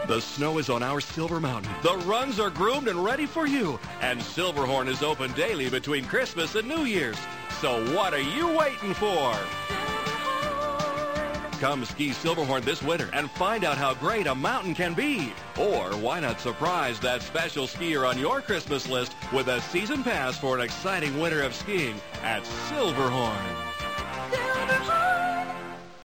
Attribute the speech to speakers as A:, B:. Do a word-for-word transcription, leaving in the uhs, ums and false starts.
A: The snow is on our Silver Mountain. The runs are groomed and ready for you. And Silverhorn is open daily between Christmas and New Year's. So what are you waiting for? Come ski Silverhorn this winter and find out how great a mountain can be. Or why not surprise that special skier on your Christmas list with a season pass for an exciting winter of skiing at Silverhorn?